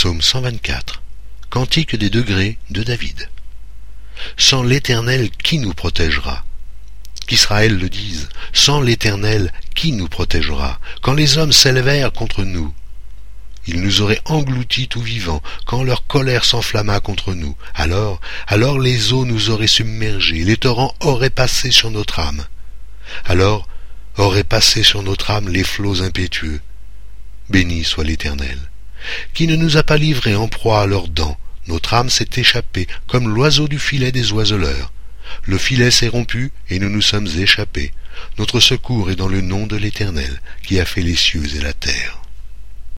Psaume 124. Cantique des degrés de David. Sans l'Éternel, qui nous protégera? Qu'Israël le dise, sans l'Éternel, qui nous protégera? Quand les hommes s'élevèrent contre nous, ils nous auraient engloutis tout vivants, quand leur colère s'enflamma contre nous. Alors les eaux nous auraient submergés, les torrents auraient passé sur notre âme. Alors auraient passé sur notre âme les flots impétueux. Béni soit l'Éternel, qui ne nous a pas livrés en proie à leurs dents. Notre âme s'est échappée comme l'oiseau du filet des oiseleurs. Le filet s'est rompu et nous nous sommes échappés. Notre secours est dans le nom de l'Éternel, qui a fait les cieux et la terre.